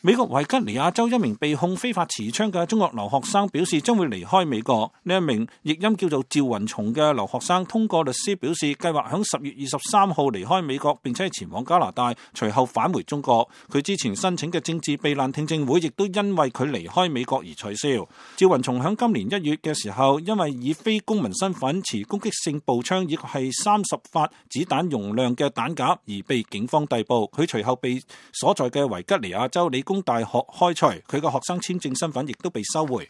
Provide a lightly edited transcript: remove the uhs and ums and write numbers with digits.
美國維吉尼亞州一名被控非法持槍嘅中國留學生表示將會離開美國。呢一名譯音叫做趙雲松嘅留學生通過律師表示，計劃響10月23號離開美國，並且前往加拿大，隨後返回中國。佢之前申請嘅政治避難聽證會亦都因為佢離開美國而取消。趙雲松響今年1月嘅時候，因為以非公民身份持攻擊性步槍以及係30發子彈容量嘅彈夾而被警方逮捕。佢隨後被所在嘅維吉尼亞州理工大學開除，佢嘅學生簽證身份亦都被收回。